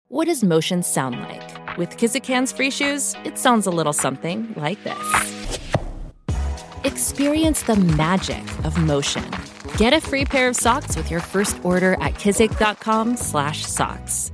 What does motion sound like? With Kizikans free shoes, it sounds a little something like this. Experience the magic of motion. Get a free pair of socks with your first order at kizik.com/socks.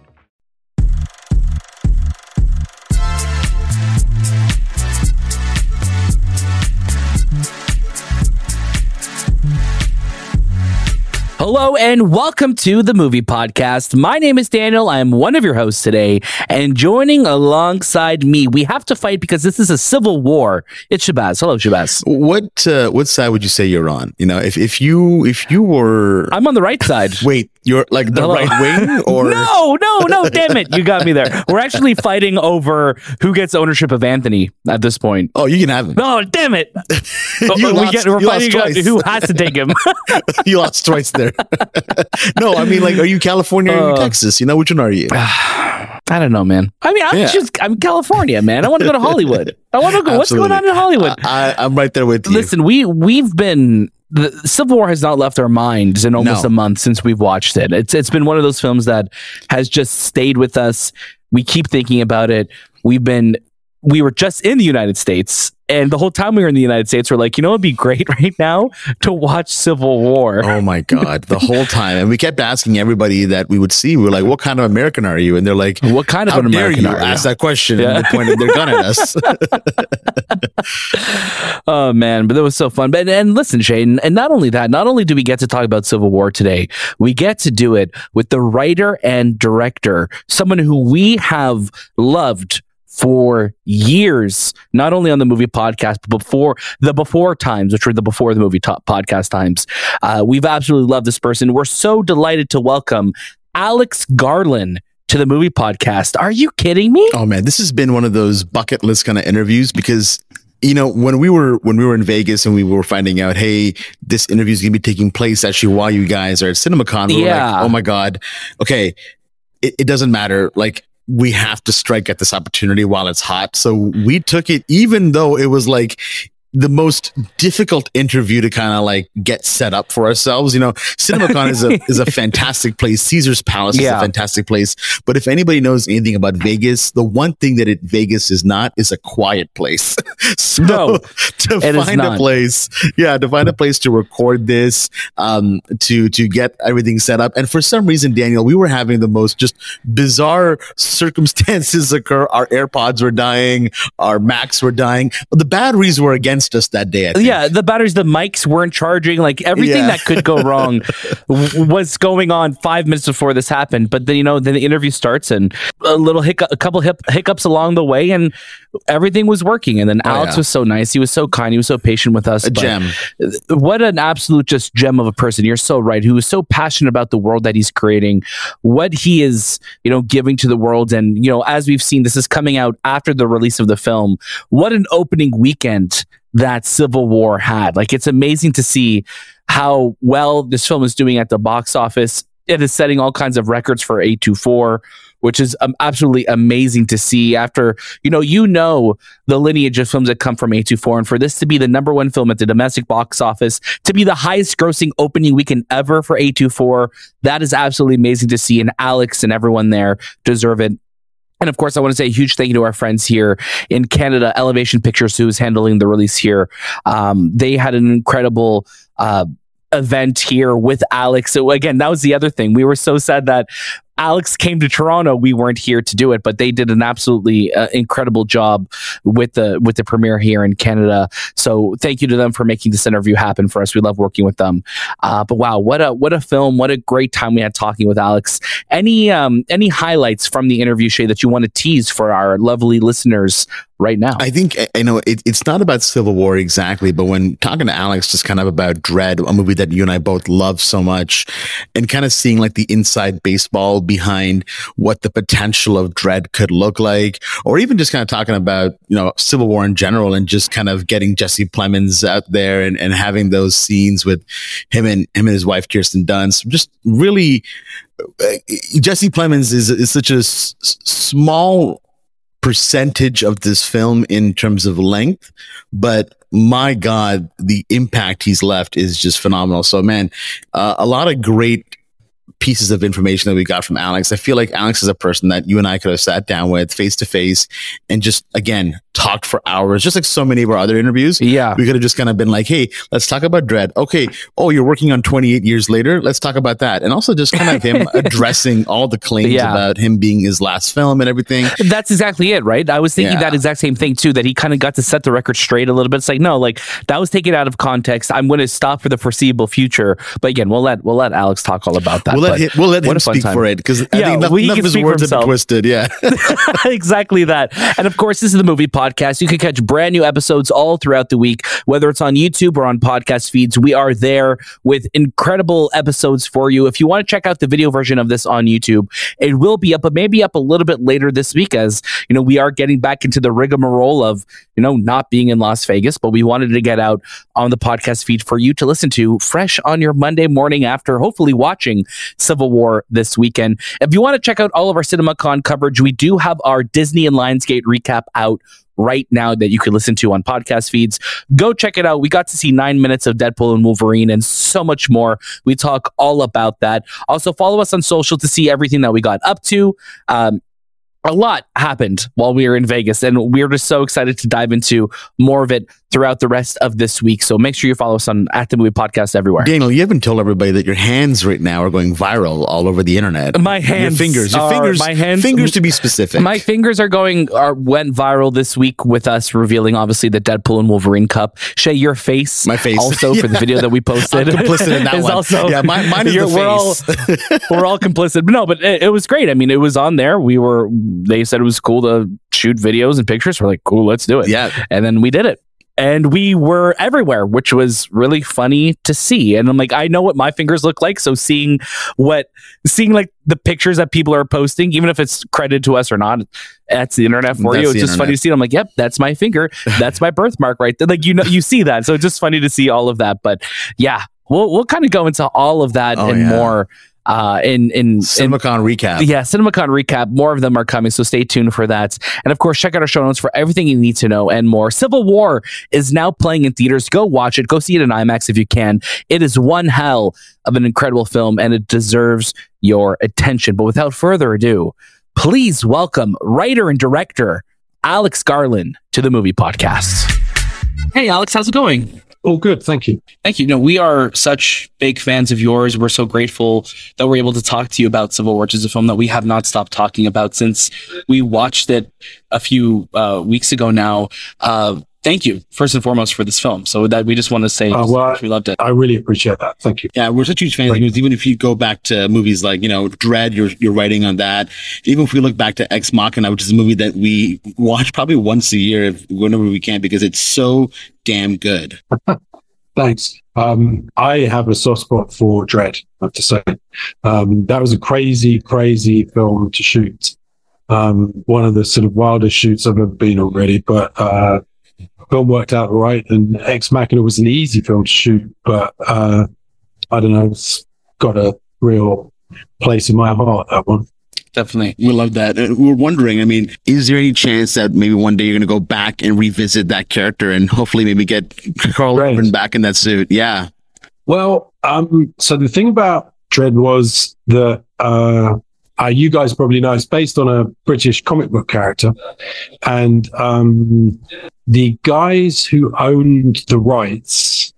Hello and welcome to the Movie Podcast. My name is Daniel. I am one of your hosts today, and joining alongside me, we have to fight because this is a civil war. It's Shabazz. Hello, Shabazz. What side would you say you're on? You know, if you were, I'm on the right side. Wait, you're like the right wing, or no? Damn it, you got me there. We're actually fighting over who gets ownership of Anthony at this point. Oh, you can have him. Oh, damn it! We're fighting about who has to take him. You lost twice there. No, I mean, like, are you California or are you Texas? You know, which one are you? I don't know, man. I mean, I'm California, man. I want to go to Hollywood. I want to go. What's going on in Hollywood? I'm right there with you. Listen, we've been. The Civil War has not left our minds in almost a month since we've watched it. It's been one of those films that has just stayed with us. We keep thinking about it. We were just in the United States, and the whole time we were in the United States, we're like, you know, it'd be great right now to watch Civil War. Oh my God, the whole time. And we kept asking everybody that we would see, we were like, what kind of American are you? And they're like, what kind of an American are you? Ask that question, and they pointed their gun at us. Oh man, but that was so fun. And listen, Shane, and not only that, not only do we get to talk about Civil War today, we get to do it with the writer and director, someone who we have loved for years, not only on the Movie Podcast, but before times, which were the Before the Movie Podcast times. We've absolutely loved this person. We're so delighted to welcome Alex Garland to the Movie Podcast. Are you kidding me? Oh man, this has been one of those bucket list kind of interviews because, you know, when we were in Vegas and we were finding out, hey, this interview is going to be taking place actually while you guys are at CinemaCon, we were like, oh my God, okay, it doesn't matter. Like, we have to strike at this opportunity while it's hot. So we took it, even though it was like the most difficult interview to kind of like get set up for ourselves. You know, CinemaCon is a fantastic place. Caesar's Palace is a fantastic place. But if anybody knows anything about Vegas, the one thing that Vegas is not is a quiet place. So to find a place to record this, to get everything set up. And for some reason, Daniel, we were having the most just bizarre circumstances occur. Our AirPods were dying. Our Macs were dying. The batteries were against us that day. I think. Yeah, the batteries, the mics weren't charging. Like everything that could go wrong was going on 5 minutes before this happened. But then, you know, then the interview starts and a couple hiccups along the way, and everything was working. And then Alex was so nice. He was so kind. He was so patient with us. A gem. What an absolute just gem of a person. You're so right. Who is so passionate about the world that he's creating, what he is, you know, giving to the world. And, you know, as we've seen, this is coming out after the release of the film. What an opening weekend that Civil War had. Like, it's amazing to see how well this film is doing at the box office. It is setting all kinds of records for A24, which is absolutely amazing to see after, you know, the lineage of films that come from A24. And for this to be the number one film at the domestic box office, to be the highest grossing opening weekend ever for A24, that is absolutely amazing to see. And Alex and everyone there deserve it. And of course, I want to say a huge thank you to our friends here in Canada, Elevation Pictures, who is handling the release here. They had an incredible event here with Alex. So again, that was the other thing. We were so sad that Alex came to Toronto. We weren't here to do it, but they did an absolutely incredible job with the premiere here in Canada. So thank you to them for making this interview happen for us. We love working with them. But wow, what a film! What a great time we had talking with Alex. Any highlights from the interview, Shay, that you want to tease for our lovely listeners right now? I think, I know it's not about Civil War exactly, but when talking to Alex, just kind of about Dread, a movie that you and I both love so much, and kind of seeing like the inside baseball behind what the potential of Dread could look like, or even just kind of talking about, you know, Civil War in general, and just kind of getting Jesse Plemons out there and having those scenes with him and his wife, Kirsten Dunst. Just really, Jesse Plemons is such a small percentage of this film in terms of length, but my God, the impact he's left is just phenomenal. So man, a lot of great pieces of information that we got from Alex. I feel like Alex is a person that you and I could have sat down with face to face and just, again, talked for hours, just like so many of our other interviews. Yeah. We could have just kind of been like, hey, let's talk about Dredd. Okay. Oh, you're working on 28 years later. Let's talk about that. And also just kind of him addressing all the claims about him being his last film and everything. That's exactly it, right? I was thinking that exact same thing too, that he kind of got to set the record straight a little bit. It's like, no, like that was taken out of context. I'm going to stop for the foreseeable future. But again, we'll let Alex talk all about that. We'll let him speak for it, because I think enough of his words have been twisted. Yeah. Exactly that. And of course, this is the Movie Podcast. You can catch brand new episodes all throughout the week, whether it's on YouTube or on podcast feeds. We are there with incredible episodes for you. If you want to check out the video version of this on YouTube, it will be up, but maybe up a little bit later this week, as you know, we are getting back into the rigmarole of, you know, not being in Las Vegas, but we wanted to get out on the podcast feed for you to listen to fresh on your Monday morning after hopefully watching Civil War this weekend. If you want to check out all of our CinemaCon coverage, we do have our Disney and Lionsgate recap out right now that you can listen to on podcast feeds. Go check it out. We got to see 9 minutes of Deadpool and Wolverine and so much more. We talk all about that. Also, follow us on social to see everything that we got up to. A lot happened while we were in Vegas, and we were just so excited to dive into more of it throughout the rest of this week. So make sure you follow us on @The Movie Podcast everywhere. Daniel, you haven't told everybody that your hands right now are going viral all over the internet. My hands, your fingers to be specific. My fingers went viral this week with us revealing, obviously, the Deadpool and Wolverine cup. Shay, your face, my face, also for the video that we posted. I'm complicit in that one. Also, mine is the face. We're all complicit, but no, but it was great. I mean, it was on there. They said it was cool to shoot videos and pictures. We're like, cool, let's do it. Yeah. And then we did it. And we were everywhere, which was really funny to see. And I'm like, I know what my fingers look like. So seeing like the pictures that people are posting, even if it's credited to us or not, that's the internet for you. It's just funny to see. I'm like, yep, that's my finger. That's my birthmark right there. Like, you know, you see that. So it's just funny to see all of that. But yeah, we'll kind of go into all of that more. In CinemaCon recap. Yeah, CinemaCon recap. More of them are coming, so stay tuned for that. And of course, check out our show notes for everything you need to know and more. Civil War is now playing in theaters. Go watch it. Go see it in IMAX if you can. It is one hell of an incredible film, and it deserves your attention. But without further ado, please welcome writer and director Alex Garland to the Movie Podcast. Hey, Alex, how's it going? All good, thank you. Thank you. No, we are such big fans of yours. We're so grateful that we're able to talk to you about Civil War, which is a film that we have not stopped talking about since we watched it a few weeks ago now. Thank you, first and foremost, for this film. So that we just want to say we loved it. I really appreciate that. Thank you. Yeah, we're such huge fans. Because even if you go back to movies like, you know, Dredd, you're writing on that. Even if we look back to Ex Machina, which is a movie that we watch probably once a year, whenever we can, because it's so damn good. Thanks. I have a soft spot for Dredd, I have to say. That was a crazy, crazy film to shoot. One of the sort of wildest shoots I've ever been on, really. But film worked out all right, and Ex Machina was an easy film to shoot, but I don't know, it's got a real place in my heart, that one. Definitely. We love that. We're wondering, I mean, is there any chance that maybe one day you're going to go back and revisit that character and hopefully maybe get Karl Urban back in that suit? Yeah. Well, so the thing about Dredd was that you guys probably know it's based on a British comic book character, and the guys who owned the rights,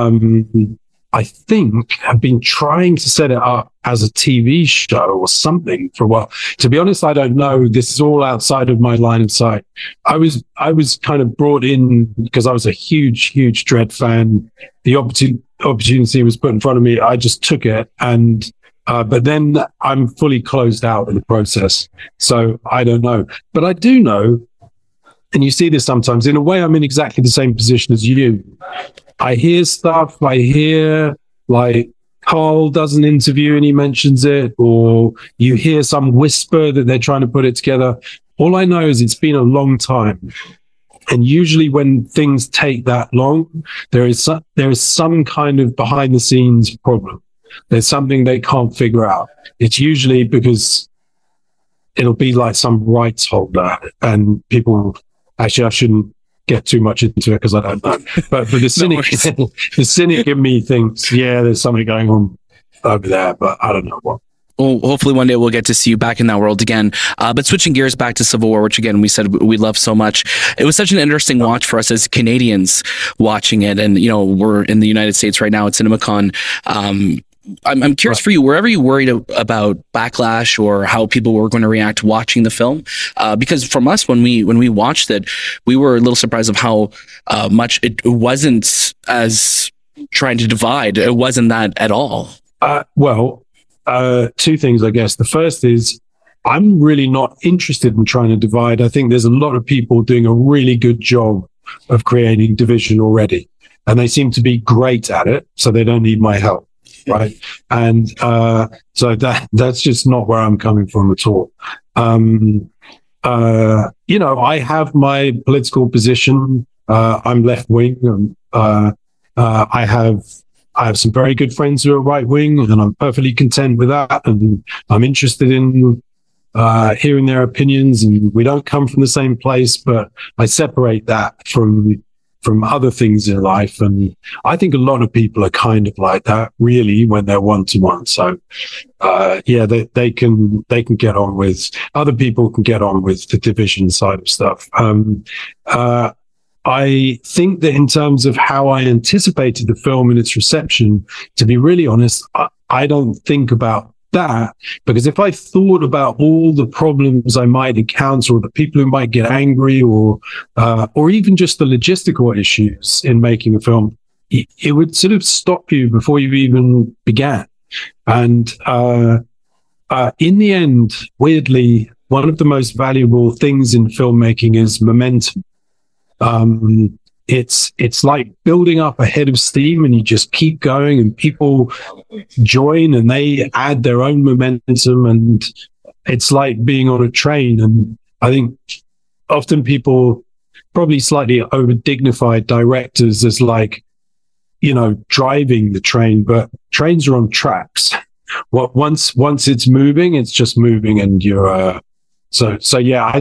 I think, have been trying to set it up as a TV show or something for a while. To be honest, I don't know. This is all outside of my line of sight. I was kind of brought in because I was a huge Dredd fan. The opportunity was put in front of me. I just took it, and but then I'm fully closed out in the process. So I don't know. But I do know, and you see this sometimes, in a way, I'm in exactly the same position as you. I hear stuff, like Carl does an interview and he mentions it, or you hear some whisper that they're trying to put it together. All I know is it's been a long time. And usually when things take that long, there is some kind of behind the scenes problem. There's something they can't figure out. It's usually because it'll be like some rights holder, and people, actually I shouldn't get too much into it because I don't know. But the cynic in me thinks, yeah, there's something going on over there, but I don't know what. Well, hopefully one day we'll get to see you back in that world again. But switching gears back to Civil War, which again, we said we love so much. It was such an interesting watch for us as Canadians watching it. And, we're in the United States right now at CinemaCon. I'm curious for you, were you worried about backlash or how people were going to react watching the film? Because from us, when we watched it, we were a little surprised of how much it wasn't as trying to divide. It wasn't that at all. Two things, I guess. The first is I'm really not interested in trying to divide. I think there's a lot of people doing a really good job of creating division already, and they seem to be great at it, so they don't need my help, right? And so that's just not where I'm coming from at all. I have my political position. I'm left wing. I have some very good friends who are right wing, and I'm perfectly content with that. And I'm interested in hearing their opinions. And we don't come from the same place, but I separate that from other things in life. And I think a lot of people are kind of like that, really, when they're one-to-one. So, they can get on with, other people can get on with the division side of stuff. I think that in terms of how I anticipated the film and its reception, to be really honest, I don't think about that, because if I thought about all the problems I might encounter, or the people who might get angry, or even just the logistical issues in making a film, it would sort of stop you before you even began. And in the end, weirdly, one of the most valuable things in filmmaking is momentum. It's like building up a head of steam, and you just keep going, and people join and they add their own momentum, and it's like being on a train. And I think often people probably slightly over dignify directors as like, driving the train, but trains are on tracks. Once it's moving, it's just moving, and you're So yeah,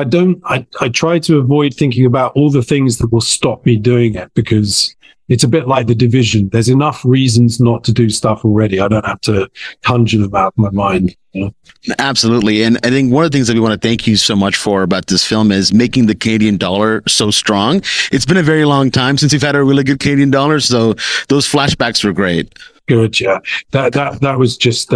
I try to avoid thinking about all the things that will stop me doing it, because it's a bit like The Division. There's enough reasons not to do stuff already. I don't have to conjure them out of my mind. Absolutely. And I think one of the things that we want to thank you so much for about this film is making the Canadian dollar so strong. It's been a very long time since we've had a really good Canadian dollar. So those flashbacks were great. Good. Yeah. That was just,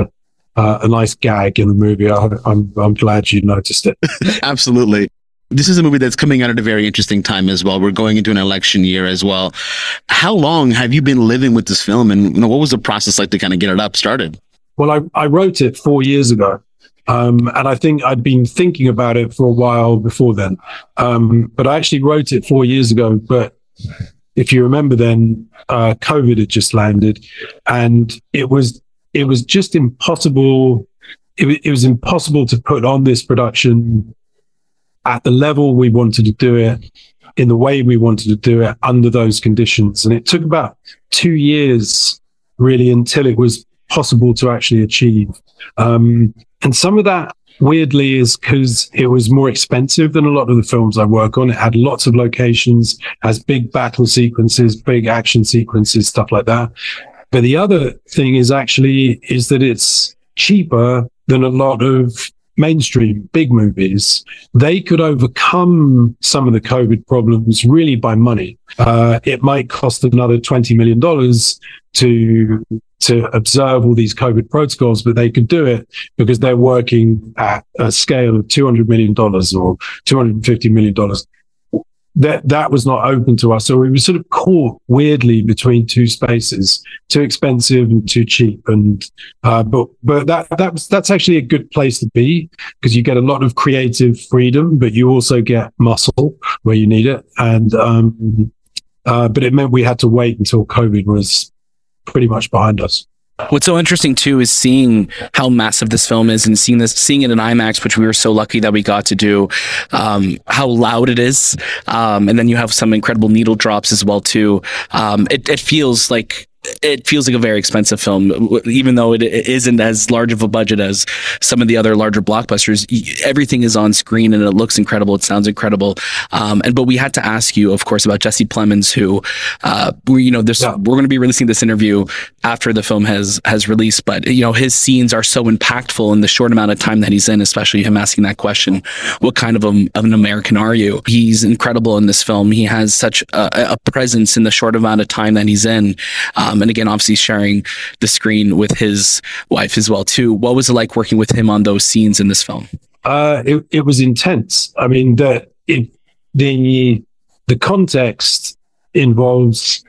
a nice gag in the movie. I'm glad you noticed it. Absolutely. This is a movie that's coming out at a very interesting time as well. We're going into an election year as well. How long have you been living with this film, and what was the process like to kind of get it up started? Well, I wrote it 4 years ago, and I think I'd been thinking about it for a while before then. But I actually wrote it 4 years ago. But if you remember, then COVID had just landed, and it was just impossible. It was impossible to put on this production at the level we wanted to do it, in the way we wanted to do it, under those conditions. And it took about 2 years, really, until it was possible to actually achieve. And some of that, weirdly, is because it was more expensive than a lot of the films I work on. It had lots of locations, has big battle sequences, big action sequences, stuff like that. But the other thing is that it's cheaper than a lot of mainstream big movies. They could overcome some of the COVID problems really by money. It might cost another $20 million to observe all these COVID protocols, but they could do it because they're working at a scale of $200 million or $250 million. That was not open to us. So we were sort of caught weirdly between two spaces, too expensive and too cheap. And but that's actually a good place to be, because you get a lot of creative freedom, but you also get muscle where you need it. And but it meant we had to wait until COVID was pretty much behind us. What's so interesting too is seeing how massive this film is, and seeing it in IMAX, which we were so lucky that we got to do, how loud it is. And then you have some incredible needle drops as well too. It feels like it feels like a very expensive film, even though it isn't as large of a budget as some of the other larger blockbusters. Everything is on screen and it looks incredible. It sounds incredible. But we had to ask you, of course, about Jesse Plemons, who we're going to be releasing this interview after the film has released. But his scenes are so impactful in the short amount of time that he's in, especially him asking that question, "What kind of an American are you?" He's incredible in this film. He has such a presence in the short amount of time that he's in. And again, obviously sharing the screen with his wife as well too. What was it like working with him on those scenes in this film? It was intense. I mean, the context involves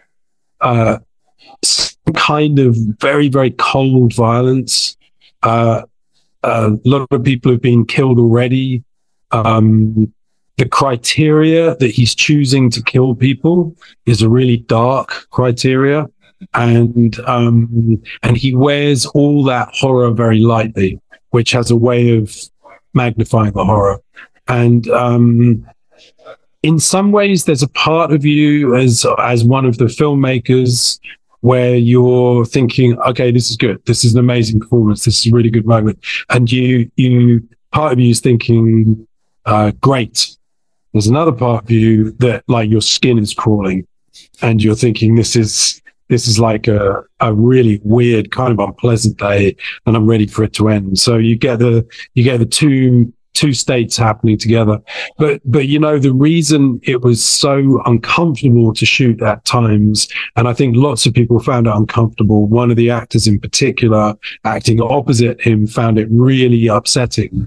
some kind of very, very cold violence. A lot of people have been killed already. The criteria that he's choosing to kill people is a really dark criteria. And he wears all that horror very lightly, which has a way of magnifying the horror. And in some ways, there's a part of you as one of the filmmakers where you're thinking, okay, this is good. This is an amazing performance. This is a really good moment. And part of you is thinking, great. There's another part of you that like your skin is crawling and you're thinking this is like a really weird kind of unpleasant day and I'm ready for it to end. So you get the two states happening together. But the reason it was so uncomfortable to shoot at times, and I think lots of people found it uncomfortable. One of the actors in particular acting opposite him found it really upsetting.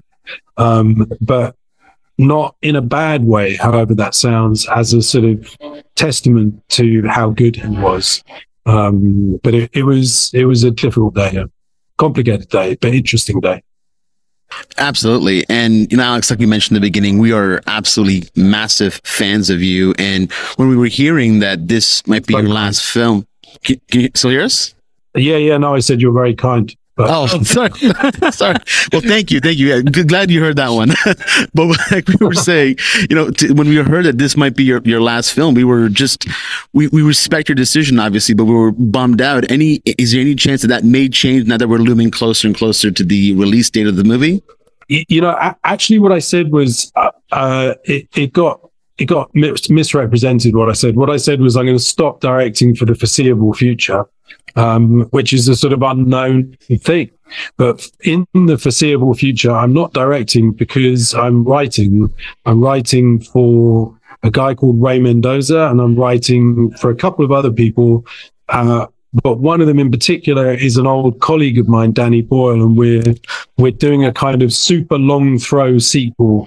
But not in a bad way, however that sounds, as a sort of testament to how good he was. But it was a difficult day, a complicated day, but interesting day. Absolutely. And, Alex, like you mentioned in the beginning, we are absolutely massive fans of you. And when we were hearing that this might be your last film, can you still hear us? Yeah. No, I said you're very kind. Oh, sorry. Sorry. Well, thank you. Yeah, glad you heard that one. But like we were saying, when we heard that this might be your last film, we were we respect your decision, obviously, but we were bummed out. Is there any chance that may change now that we're looming closer and closer to the release date of the movie? Actually, what I said was it got misrepresented. What I said was I'm going to stop directing for the foreseeable future. Which is a sort of unknown thing. But in the foreseeable future, I'm not directing because I'm writing. I'm writing for a guy called Ray Mendoza, and I'm writing for a couple of other people. But one of them in particular is an old colleague of mine, Danny Boyle, and we're doing a kind of super long throw sequel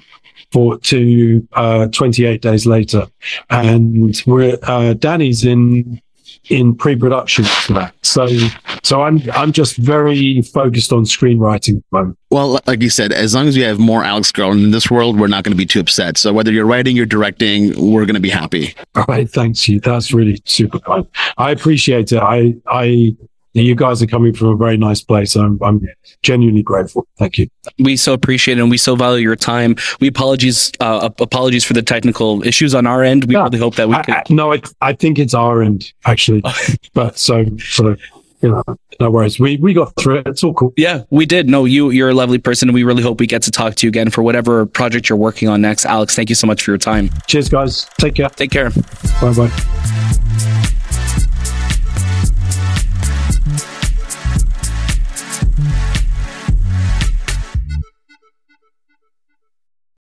to 28 Days Later. And Danny's in pre-production for that. So I'm just very focused on screenwriting at the moment. Well, like you said, as long as we have more Alex Garland in this world, we're not going to be too upset. So whether you're writing or directing, we're going to be happy. All right, thanks you. That's really super kind. I appreciate it. You guys are coming from a very nice place. I'm genuinely grateful. Thank you. We so appreciate it, and we so value your time. We apologies for the technical issues on our end. We really hope that we can. I think it's our end actually, but so sort of. No worries. We got through it. It's all cool. Yeah, we did. No, you're a lovely person, and we really hope we get to talk to you again for whatever project you're working on next. Alex, thank you so much for your time. Cheers, guys. Take care. Take care. Bye-bye.